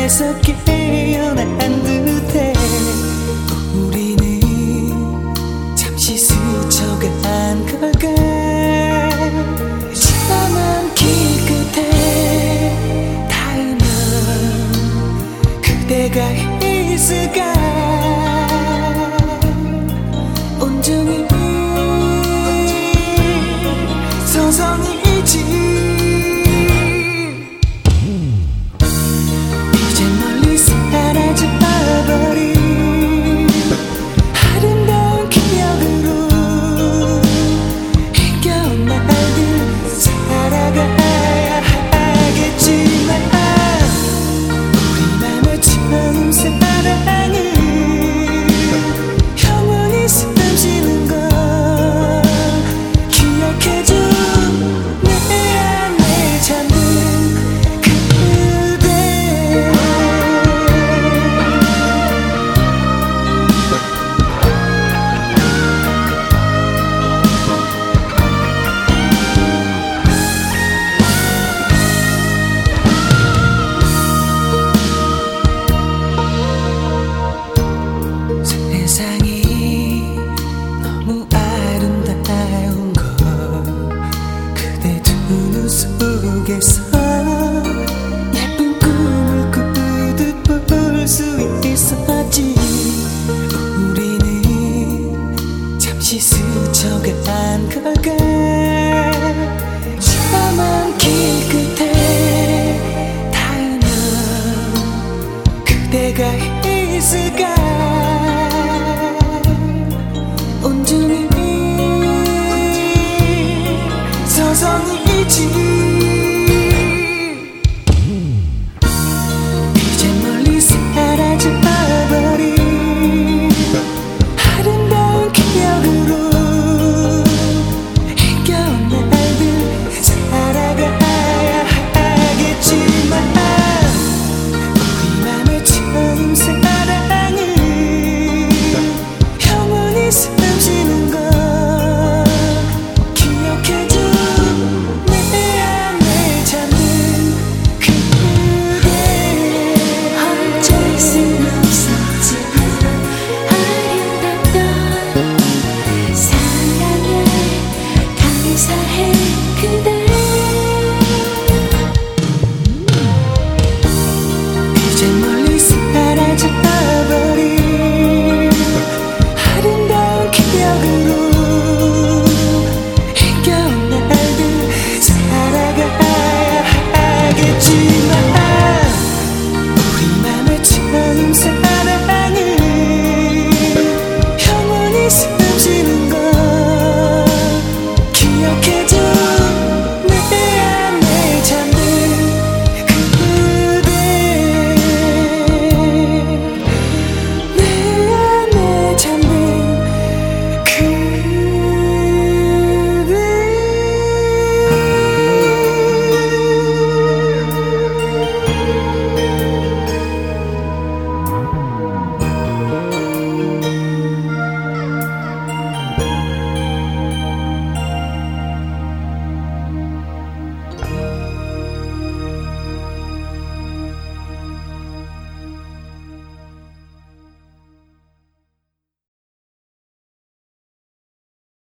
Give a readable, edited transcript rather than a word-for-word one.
꿈에서 깨어난 듯해. 우리는 잠시 스쳐간 걸까. 지나만 길 끝에 닿으면 그대가 있을까. 온종일 서성이지. 이제 멀리 사라져버린 아름다운 기억으로 힘겨운 날들 살아가야 하겠지만, 우리만의 처음 사랑은 영원히 숨쉬는 걸 기억해줘. 내 안에 잠든 그대. 세상이 너무 아름다운 걸 그대 두 눈 속에서 예쁜 꿈을 꾸듯 볼 수 있었지. 우리는 잠시 스쳐간 걸까. 지나만 길 끝에 닿으면 그대가 있을까.